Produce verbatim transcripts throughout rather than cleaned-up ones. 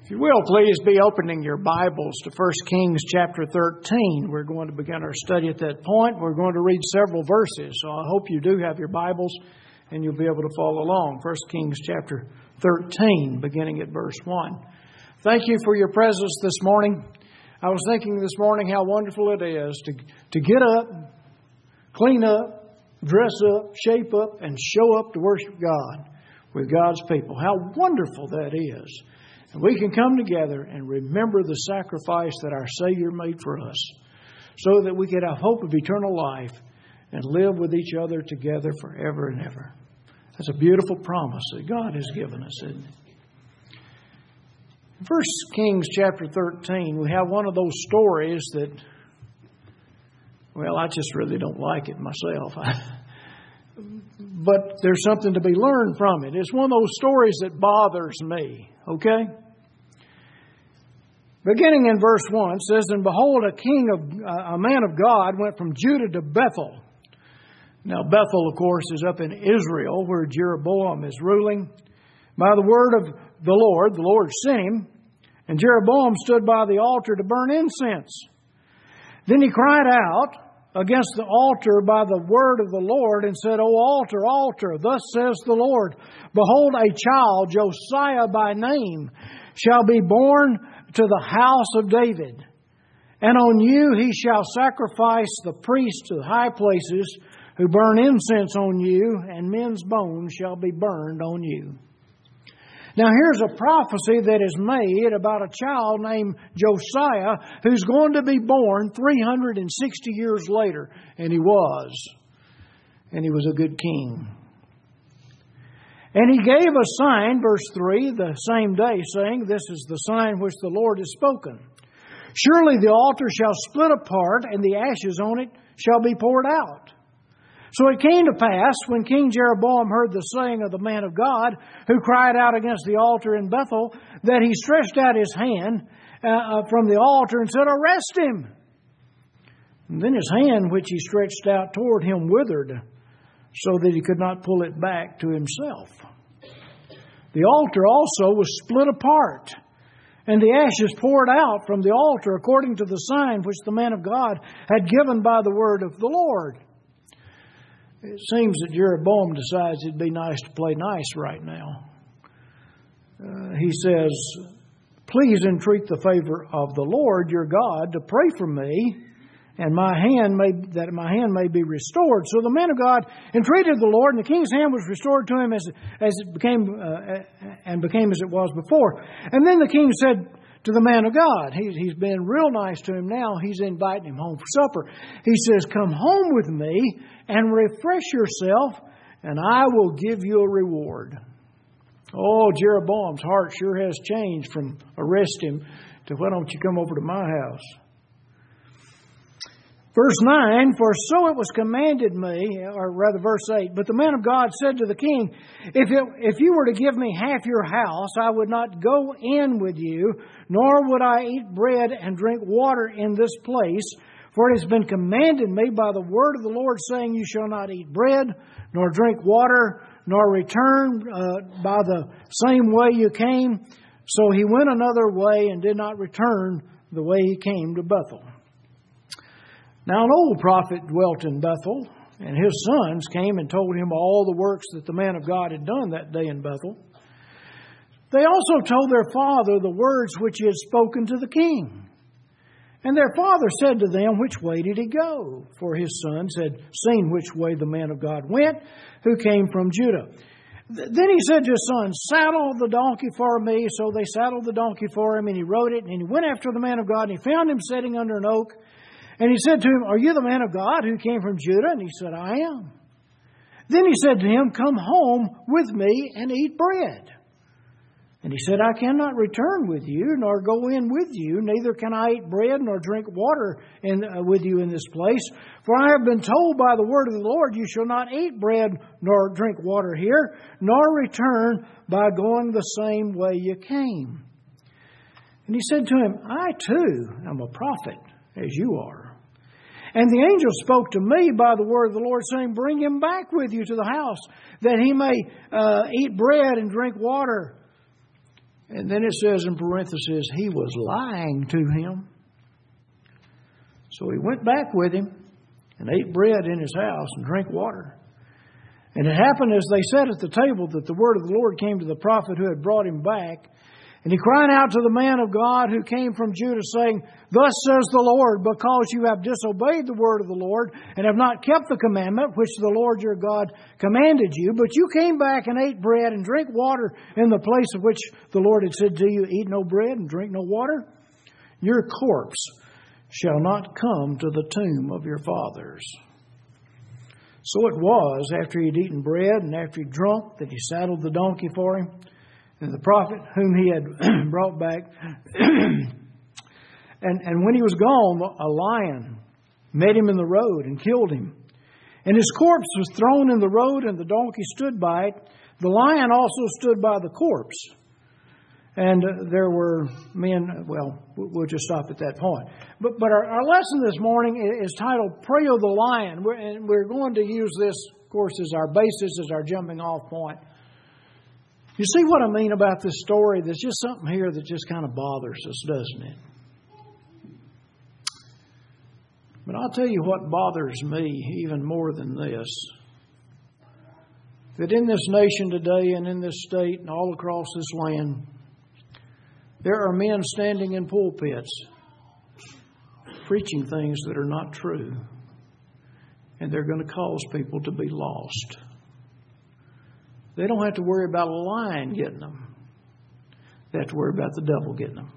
If you will, please be opening your Bibles to First Kings chapter thirteen. We're going to begin our study at that point. We're going to read several verses, so I hope you do have your Bibles and you'll be able to follow along. First Kings chapter thirteen, beginning at verse one. Thank you for your presence this morning. I was thinking this morning how wonderful it is to, to get up, clean up, dress up, shape up, and show up to worship God with God's people. How wonderful that is. And we can come together and remember the sacrifice that our Savior made for us so that we could have hope of eternal life and live with each other together forever and ever. That's a beautiful promise that God has given us, isn't it? In First Kings chapter thirteen, we have one of those stories that, well, I just really don't like it myself. But there's something to be learned from it. It's one of those stories that bothers me, okay? Beginning in verse one, it says, "And behold, a king of uh, a man of God went from Judah to Bethel." Now, Bethel, of course, is up in Israel, where Jeroboam is ruling. By the word of the Lord, the Lord sent him, and Jeroboam stood by the altar to burn incense. Then he cried out against the altar by the word of the Lord and said, "O altar, altar, thus says the Lord, behold, a child, Josiah by name, shall be born to the house of David. And on you he shall sacrifice the priests to the high places who burn incense on you, and men's bones shall be burned on you." Now here's a prophecy that is made about a child named Josiah who's going to be born three hundred sixty years later. And he was. And he was a good king. "And he gave a sign," verse three, "the same day, saying, This is the sign which the Lord has spoken. Surely the altar shall split apart, and the ashes on it shall be poured out. So it came to pass, when King Jeroboam heard the saying of the man of God, who cried out against the altar in Bethel, that he stretched out his hand uh, from the altar and said, Arrest him! And then his hand, which he stretched out toward him, withered, so that he could not pull it back to himself. The altar also was split apart, and the ashes poured out from the altar, according to the sign which the man of God had given by the word of the Lord." It seems that Jeroboam decides it'd be nice to play nice right now. Uh, he says, "Please entreat the favor of the Lord your God to pray for me, and my hand may that my hand may be restored." So the man of God entreated the Lord, and the king's hand was restored to him as as it became uh, and became as it was before. And then the king said to the man of God, he, he's been real nice to him now. He's inviting him home for supper. He says, "Come home with me and refresh yourself, and I will give you a reward." Oh, Jeroboam's heart sure has changed from arrest him to why don't you come over to my house. Verse nine, "For so it was commanded me," or rather verse eight, "But the man of God said to the king, if, it, if you were to give me half your house, I would not go in with you, nor would I eat bread and drink water in this place. For it has been commanded me by the word of the Lord, saying, You shall not eat bread, nor drink water, nor return uh, by the same way you came. So he went another way and did not return the way he came to Bethel." Now an old prophet dwelt in Bethel, and his sons came and told him all the works that the man of God had done that day in Bethel. They also told their father the words which he had spoken to the king. And their father said to them, "Which way did he go?" For his sons had seen which way the man of God went, who came from Judah. Then he said to his sons, "Saddle the donkey for me." So they saddled the donkey for him, and he rode it, and he went after the man of God, and he found him sitting under an oak. And he said to him, "Are you the man of God who came from Judah?" And he said, "I am." Then he said to him, "Come home with me and eat bread." And he said, "I cannot return with you, nor go in with you. Neither can I eat bread nor drink water in, uh, with you in this place. For I have been told by the word of the Lord, you shall not eat bread nor drink water here, nor return by going the same way you came." And he said to him, "I too am a prophet, as you are. And the angel spoke to me by the word of the Lord, saying, Bring him back with you to the house, that he may uh, eat bread and drink water." And then it says in parentheses, he was lying to him. So he went back with him and ate bread in his house and drank water. And it happened as they sat at the table that the word of the Lord came to the prophet who had brought him back. And he cried out to the man of God who came from Judah, saying, Thus says the Lord, because you have disobeyed the word of the Lord and have not kept the commandment which the Lord your God commanded you, but you came back and ate bread and drank water in the place of which the Lord had said to you, Eat no bread and drink no water, your corpse shall not come to the tomb of your fathers. So it was, after he had eaten bread and after he drunk, that he saddled the donkey for him. And the prophet whom he had brought back, and, and when he was gone, a lion met him in the road and killed him. And his corpse was thrown in the road, and the donkey stood by it. The lion also stood by the corpse. And uh, there were men, well, we'll just stop at that point. But but our, our lesson this morning is titled Prey of the Lion. We're, and we're going to use this, of course, as our basis, as our jumping off point. You see what I mean about this story? There's just something here that just kind of bothers us, doesn't it? But I'll tell you what bothers me even more than this. That in this nation today and in this state and all across this land, there are men standing in pulpits preaching things that are not true. And they're going to cause people to be lost. They don't have to worry about a lion getting them. They have to worry about the devil getting them.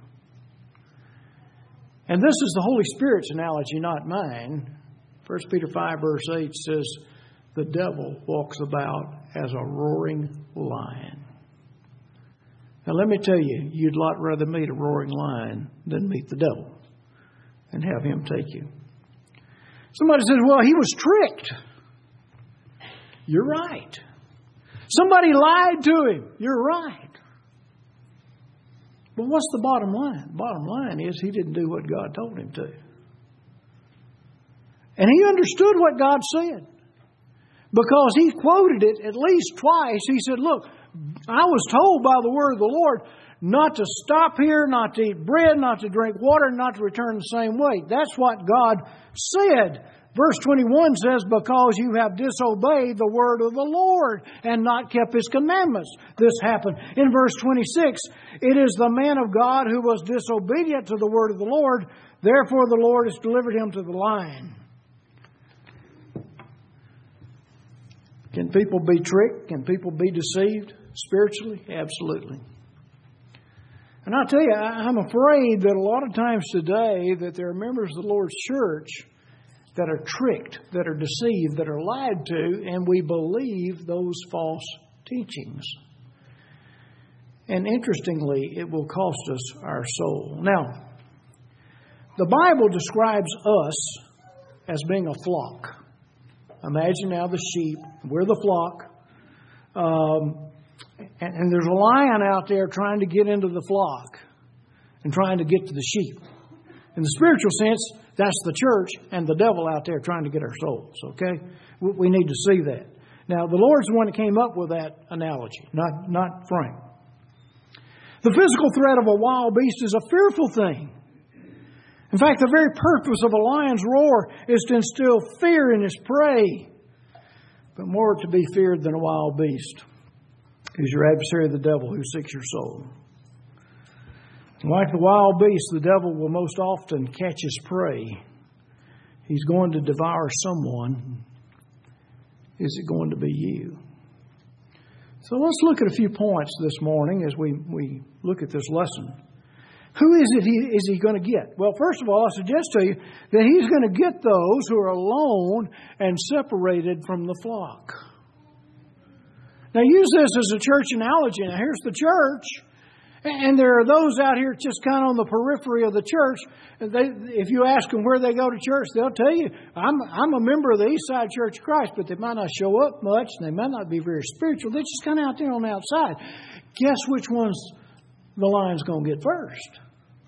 And this is the Holy Spirit's analogy, not mine. First Peter five verse eight says, the devil walks about as a roaring lion. Now let me tell you, you'd a lot rather meet a roaring lion than meet the devil and have him take you. Somebody says, well, he was tricked. You're right. Somebody lied to him. You're right. But what's the bottom line? The bottom line is he didn't do what God told him to. And he understood what God said. Because he quoted it at least twice. He said, look, I was told by the word of the Lord not to stop here, not to eat bread, not to drink water, not to return the same way. That's what God said. Verse twenty-one says, because you have disobeyed the word of the Lord and not kept His commandments. This happened. In verse twenty-six, it is the man of God who was disobedient to the word of the Lord. Therefore the Lord has delivered him to the lion. Can people be tricked? Can people be deceived spiritually? Absolutely. And I'll tell you, I'm afraid that a lot of times today that there are members of the Lord's church that are tricked, that are deceived, that are lied to, and we believe those false teachings. And interestingly, it will cost us our soul. Now, the Bible describes us as being a flock. Imagine now the sheep. We're the flock. Um, and, and there's a lion out there trying to get into the flock and trying to get to the sheep. In the spiritual sense, that's the church and the devil out there trying to get our souls, okay? We need to see that. Now, the Lord's the one that came up with that analogy, not, not Frank. The physical threat of a wild beast is a fearful thing. In fact, the very purpose of a lion's roar is to instill fear in his prey. But more to be feared than a wild beast is your adversary, the devil, who seeks your soul. Like the wild beast, the devil will most often catch his prey. He's going to devour someone. Is it going to be you? So let's look at a few points this morning as we, we look at this lesson. Who is it he, is he going to get? Well, first of all, I suggest to you that he's going to get those who are alone and separated from the flock. Now, use this as a church analogy. Now, here's the church. And there are those out here just kind of on the periphery of the church. They, if you ask them where they go to church, they'll tell you, I'm, I'm a member of the Eastside Church of Christ, but they might not show up much, and they might not be very spiritual. They're just kind of out there on the outside. Guess which one's the lion's going to get first?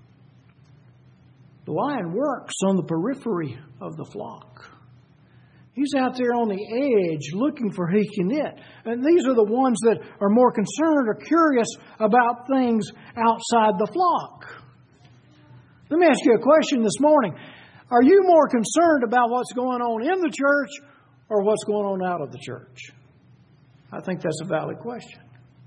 The lion works on the periphery of the flock. He's out there on the edge looking for who he can hit. And these are the ones that are more concerned or curious about things outside the flock. Let me ask you a question this morning. Are you more concerned about what's going on in the church or what's going on out of the church? I think that's a valid question.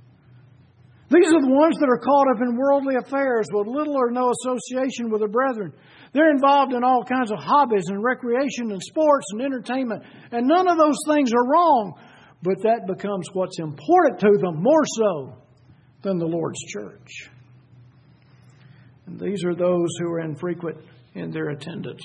These are the ones that are caught up in worldly affairs with little or no association with their brethren. They're involved in all kinds of hobbies and recreation and sports and entertainment. And none of those things are wrong. But that becomes what's important to them more so than the Lord's church. And these are those who are infrequent in their attendance.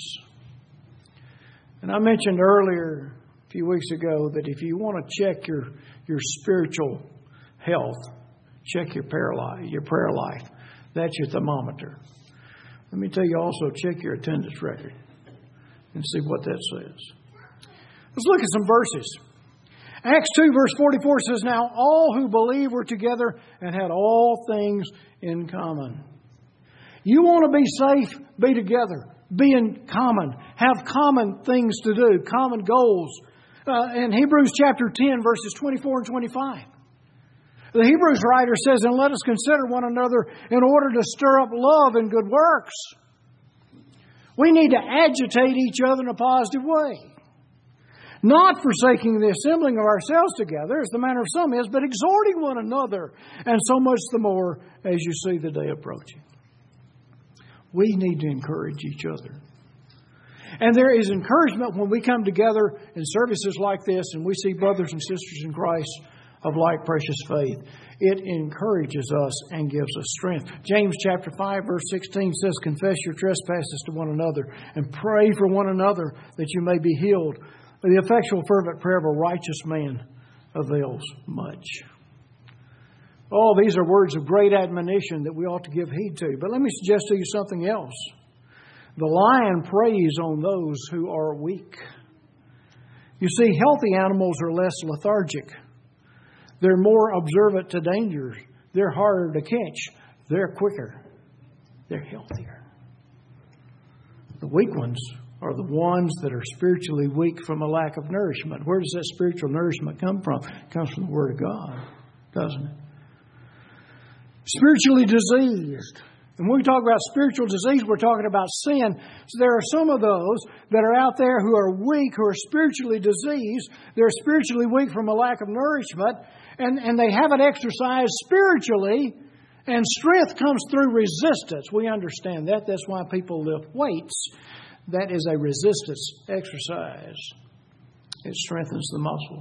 And I mentioned earlier, a few weeks ago, that if you want to check your, your spiritual health, check your prayer life, your prayer life. That's your thermometer. Let me tell you also, check your attendance record and see what that says. Let's look at some verses. Acts two verse forty-four says, "Now all who believe were together and had all things in common." You want to be safe? Be together. Be in common. Have common things to do. Common goals. Uh, in Hebrews chapter ten verses twenty-four and twenty-five. The Hebrews writer says, "And let us consider one another in order to stir up love and good works." We need to agitate each other in a positive way. Not forsaking the assembling of ourselves together, as the manner of some is, but exhorting one another, and so much the more as you see the day approaching. We need to encourage each other. And there is encouragement when we come together in services like this and we see brothers and sisters in Christ of like precious faith. It encourages us and gives us strength. James chapter five verse sixteen says, "Confess your trespasses to one another and pray for one another that you may be healed. The effectual fervent prayer of a righteous man avails much." Oh, these are words of great admonition that we ought to give heed to. But let me suggest to you something else. The lion preys on those who are weak. You see, healthy animals are less lethargic. They're more observant to dangers. They're harder to catch. They're quicker. They're healthier. The weak ones are the ones that are spiritually weak from a lack of nourishment. Where does that spiritual nourishment come from? It comes from the Word of God, doesn't it? Spiritually diseased. And when we talk about spiritual disease, we're talking about sin. So there are some of those that are out there who are weak, who are spiritually diseased. They're spiritually weak from a lack of nourishment. And, and they haven't exercised spiritually. And strength comes through resistance. We understand that. That's why people lift weights. That is a resistance exercise. It strengthens the muscles.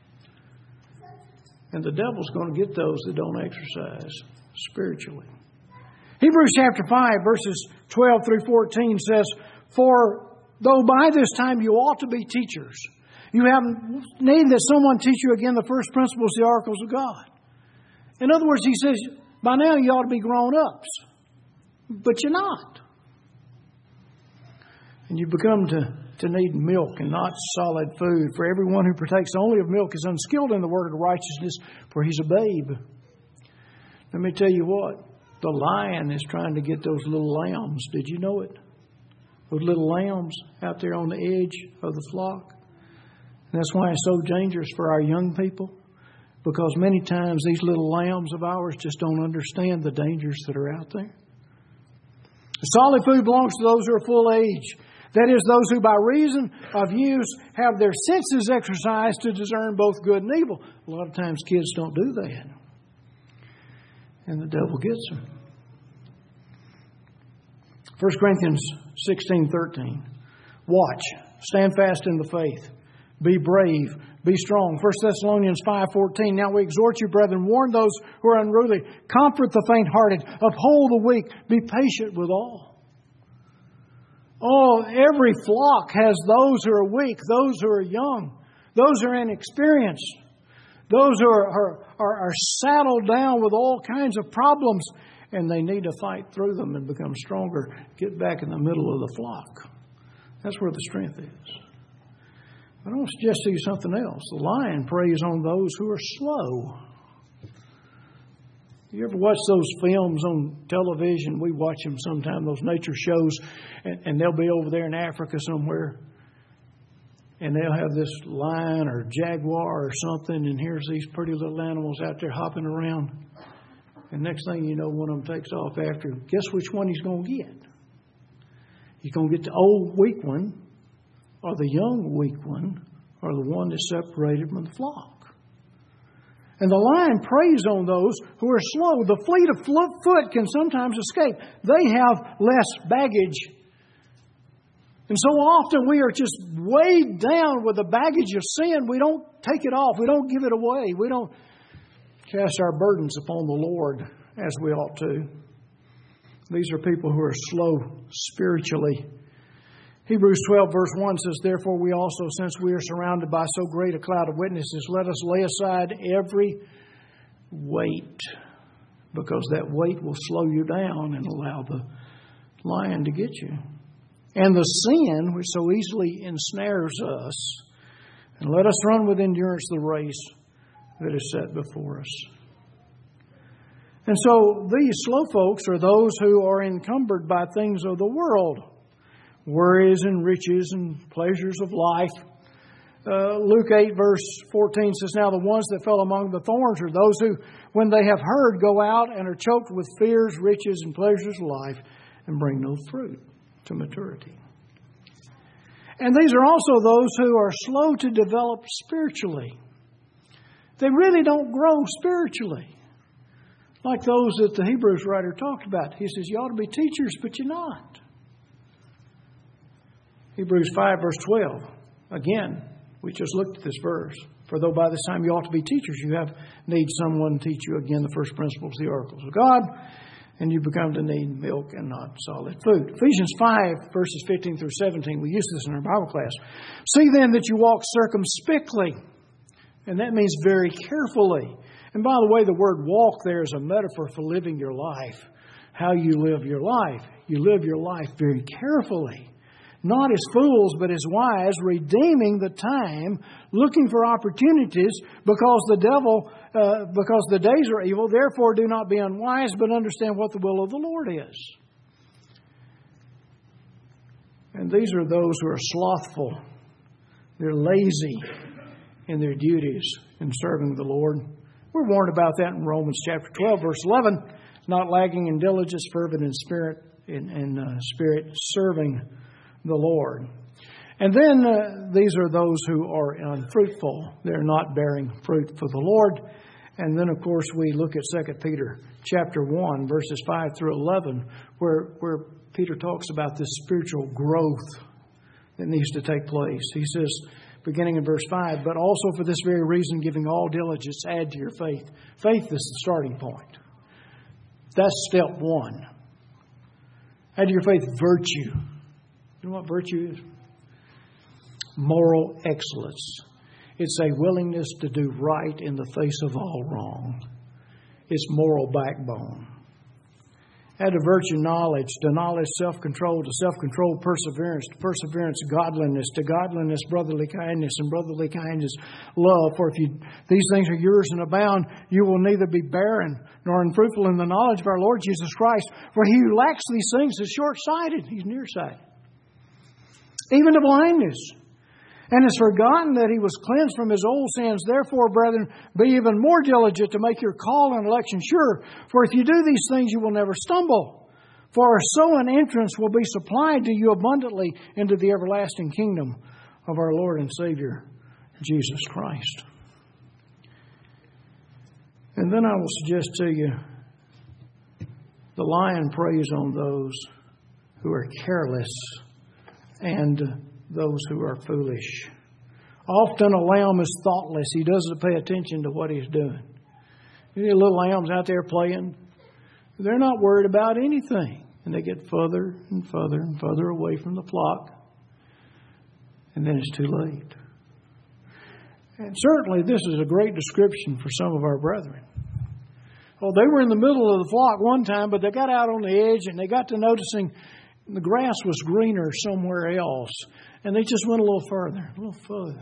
And the devil's going to get those that don't exercise spiritually. Hebrews chapter five verses twelve through fourteen says, "For though by this time you ought to be teachers, you have need that someone teach you again the first principles, the oracles of God." In other words, he says, by now you ought to be grown-ups. But you're not. And you become to, to need milk and not solid food. For everyone who partakes only of milk is unskilled in the word of righteousness, for he's a babe. Let me tell you what. The lion is trying to get those little lambs. Did you know it? Those little lambs out there on the edge of the flock. And that's why it's so dangerous for our young people. Because many times these little lambs of ours just don't understand the dangers that are out there. Solid food belongs to those who are full age. That is, those who by reason of use have their senses exercised to discern both good and evil. A lot of times kids don't do that. And the devil gets them. First Corinthians sixteen thirteen. Watch. Stand fast in the faith. Be brave. Be strong. First Thessalonians five fourteen. Now we exhort you, brethren, warn those who are unruly. Comfort the faint-hearted. Uphold the weak. Be patient with all. Oh, every flock has those who are weak, those who are young, those who are inexperienced, those who are, are, are, are saddled down with all kinds of problems, and they need to fight through them and become stronger, get back in the middle of the flock. That's where the strength is. I want to suggest to you something else. The lion preys on those who are slow. You ever watch those films on television? We watch them sometimes, those nature shows, and, and they'll be over there in Africa somewhere. And they'll have this lion or jaguar or something, and here's these pretty little animals out there hopping around. And next thing you know, one of them takes off after him. Guess which one he's going to get? He's going to get the old weak one, or the young weak one, or the one that's separated from the flock. And the lion preys on those who are slow. The fleet of foot can sometimes escape. They have less baggage. And so often we are just weighed down with the baggage of sin. We don't take it off. We don't give it away. We don't cast our burdens upon the Lord as we ought to. These are people who are slow spiritually. Hebrews twelve verse one says, "Therefore we also, since we are surrounded by so great a cloud of witnesses, let us lay aside every weight," because that weight will slow you down and allow the lion to get you. "And the sin which so easily ensnares us, and let us run with endurance the race that is set before us." And so these slow folks are those who are encumbered by things of the world, worries and riches and pleasures of life. Uh, Luke eight verse fourteen says, "Now the ones that fell among the thorns are those who, when they have heard, go out and are choked with fears, riches, and pleasures of life, and bring no fruit to maturity." And these are also those who are slow to develop spiritually. They really don't grow spiritually, like those that the Hebrews writer talked about. He says, you ought to be teachers, but you're not. Hebrews five verse twelve. Again, we just looked at this verse. "For though by this time you ought to be teachers, you have need someone to teach you again the first principles of the oracles of God, and you become to need milk and not solid food." Ephesians five, verses fifteen through seventeen. We used this in our Bible class. "See then that you walk circumspectly." And that means very carefully. And by the way, the word walk there is a metaphor for living your life. How you live your life. You live your life very carefully. Not as fools, but as wise, redeeming the time, looking for opportunities, because the devil, uh, because the days are evil. Therefore, do not be unwise, but understand what the will of the Lord is. And these are those who are slothful. They're lazy in their duties in serving the Lord. We're warned about that in Romans chapter twelve, verse eleven. "Not lagging in diligence, fervent in spirit, in, in uh, spirit, serving the Lord." And then uh, these are those who are unfruitful. They're not bearing fruit for the Lord. And then, of course, we look at Second Peter chapter one, verses five through eleven, where, where Peter talks about this spiritual growth that needs to take place. He says, beginning in verse five, "But also for this very reason, giving all diligence, add to your faith." Faith is the starting point. That's step one. Add to your faith virtue. You know what virtue is? Moral excellence. It's a willingness to do right in the face of all wrong. It's moral backbone. Add to virtue knowledge, to knowledge self-control, to self-control perseverance, to perseverance godliness, to godliness brotherly kindness, and brotherly kindness love. For if you, these things are yours and abound, you will neither be barren nor unfruitful in the knowledge of our Lord Jesus Christ. For he who lacks these things is short-sighted. He's nearsighted. Even to blindness. And has forgotten that he was cleansed from his old sins. Therefore, brethren, be even more diligent to make your call and election sure. For if you do these things, you will never stumble. For so an entrance will be supplied to you abundantly into the everlasting kingdom of our Lord and Savior, Jesus Christ. And then I will suggest to you, the lion preys on those who are careless and those who are foolish. Often a lamb is thoughtless. He doesn't pay attention to what he's doing. You see little lambs out there playing. They're not worried about anything. And they get further and further and further away from the flock. And then it's too late. And certainly this is a great description for some of our brethren. Well, they were in the middle of the flock one time, but they got out on the edge and they got to noticing the grass was greener somewhere else. And they just went a little further, a little further.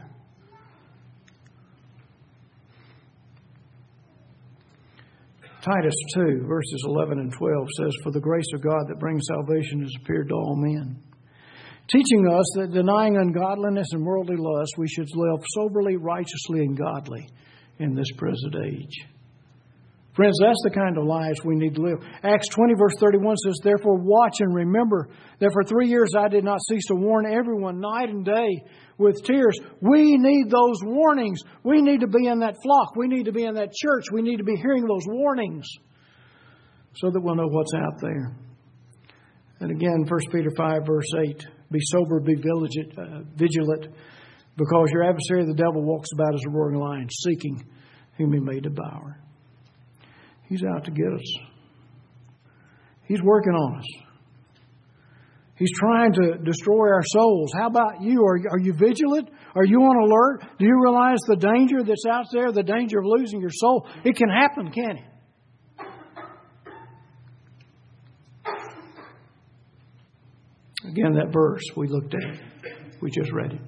Titus two, verses eleven and twelve says, "For the grace of God that brings salvation has appeared to all men." teaching us that denying ungodliness and worldly lust, we should live soberly, righteously, and godly in this present age. Friends, that's the kind of lives we need to live. Acts twenty verse thirty-one says, "Therefore watch and remember that for three years I did not cease to warn everyone night and day with tears." We need those warnings. We need to be in that flock. We need to be in that church. We need to be hearing those warnings so that we'll know what's out there. And again, First Peter five verse eight, "Be sober, be vigilant, uh, vigilant, because your adversary the devil walks about as a roaring lion, seeking whom he may devour." He's out to get us. He's working on us. He's trying to destroy our souls. How about you? Are, are you vigilant? Are you on alert? Do you realize the danger that's out there, the danger of losing your soul? It can happen, can't it? Again, that verse we looked at. We just read it.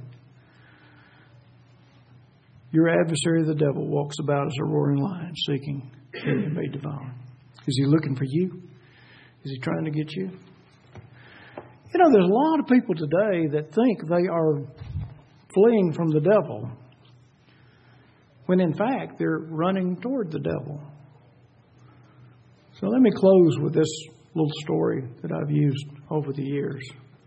Your adversary, the devil, walks about as a roaring lion, seeking whom he may devour. Is he looking for you? Is he trying to get you? You know, there's a lot of people today that think they are fleeing from the devil, when in fact they're running toward the devil. So let me close with this little story that I've used over the years.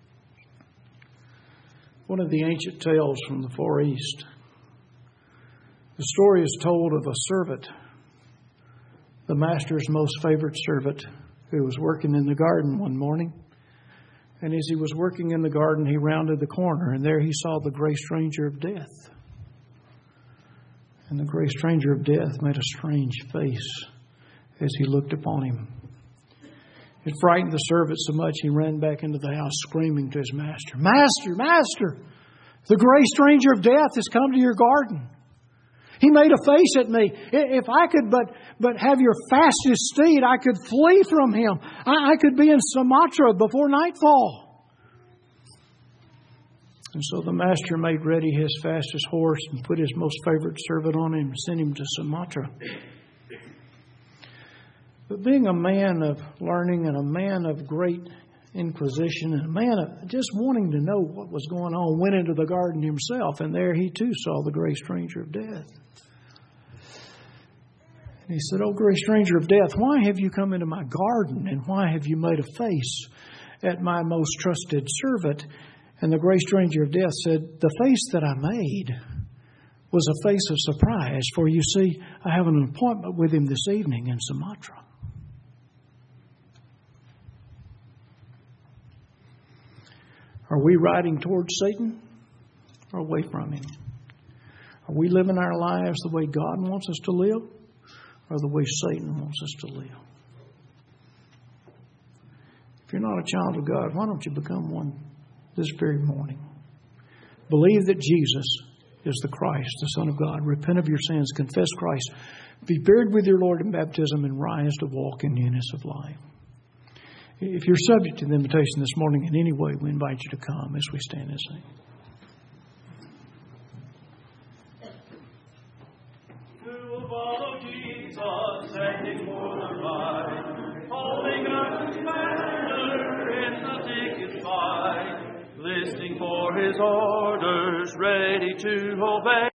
One of the ancient tales from the Far East. The story is told of a servant, the master's most favorite servant, who was working in the garden one morning. And as he was working in the garden, he rounded the corner, and there he saw the gray stranger of death. And the gray stranger of death made a strange face as he looked upon him. It frightened the servant so much he ran back into the house screaming to his master, "Master, master, the gray stranger of death has come to your garden. He made a face at me. If I could but but have your fastest steed, I could flee from him. I, I could be in Sumatra before nightfall." And so the master made ready his fastest horse and put his most favorite servant on him and sent him to Sumatra. But being a man of learning and a man of great inquisition and a man of just wanting to know what was going on, went into the garden himself, and there he too saw the gray stranger of death. And he said, "Oh, gray stranger of death, why have you come into my garden, and why have you made a face at my most trusted servant?" And the gray stranger of death said, "The face that I made was a face of surprise, for you see, I have an appointment with him this evening in Sumatra." Are we riding towards Satan or away from him? Are we living our lives the way God wants us to live or the way Satan wants us to live? If you're not a child of God, why don't you become one this very morning? Believe that Jesus is the Christ, the Son of God. Repent of your sins, confess Christ, be buried with your Lord in baptism, and rise to walk in newness of life. If you're subject to the invitation this morning in any way, we invite you to come as we stand and sing. Who will follow Jesus, standing for the right, holding up his banner in the thickest fight, listening for his orders, ready to obey.